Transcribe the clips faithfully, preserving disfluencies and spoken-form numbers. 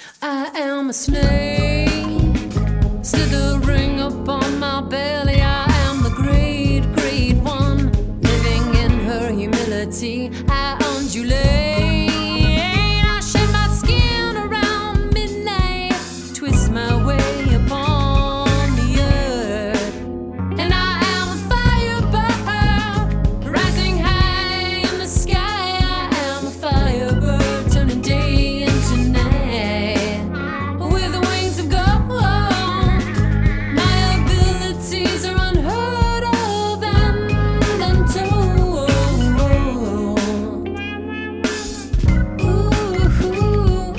I am a snake, slithering upon my belly. I am the great, great one, living in her humility. I undulate, I shed my skin around midnight, twist my way upon the earth. And I am a firebird, rising high in the sky. I am a firebird, turning day into night, with wings of gold. My abilities are unheard of and untold. Ooh, oh,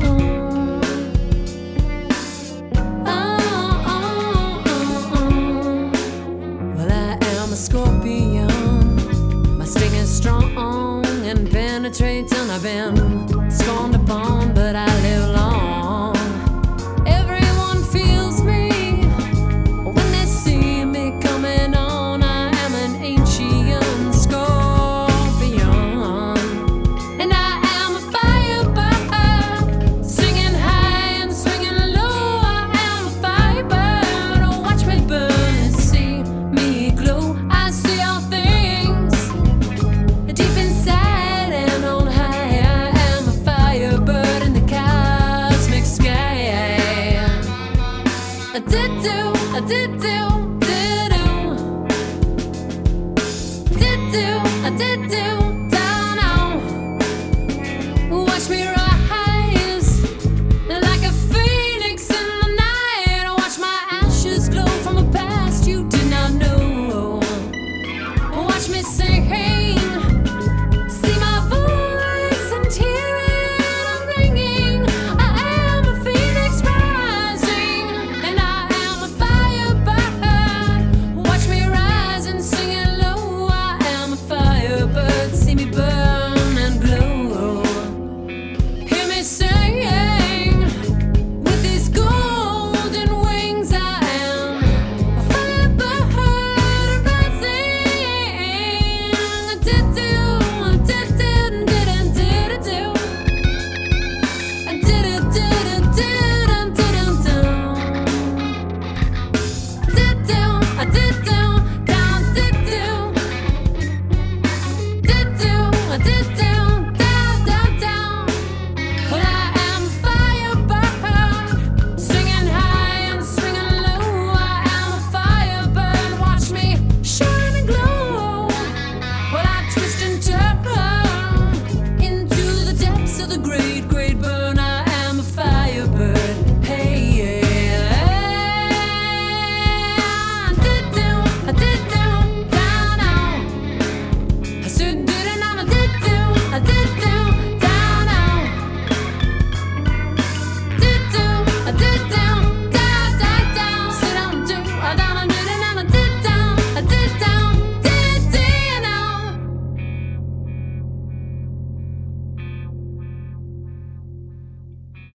oh, oh. Well, I am a scorpion. My sting is strong and penetrates, and I've been scorned upon, but I live long. Everyone feels me when they see me coming on. I am an ancient scorpion, and I am a firebird, singing high and swinging low. I am a firebird. Oh, watch me burn and see me glow. I see all things deep inside and on high. I am a firebird in the cosmic sky. I did do, I did do, did do, did do, I did do, don't know. Watch me rise like a phoenix in the night. Watch my ashes glow from a past you did not know. Watch me sing, see my voice and hear it ringing. I am a phoenix rising, and I am a firebird. Watch me rise and sing it low. I am a firebird, see me burn and glow. Hear me sing with these golden wings. I am a firebird rising. I did do, I did do, did did do. I did it, did it, did it, did do. Did do, I did do, down, did do. Did do, I did do, down, down, down. Well, I am a firebird, swinging high and swinging low. I am a firebird, watch me shine and glow. Well, I twist and turn into the depths of the great, great bird.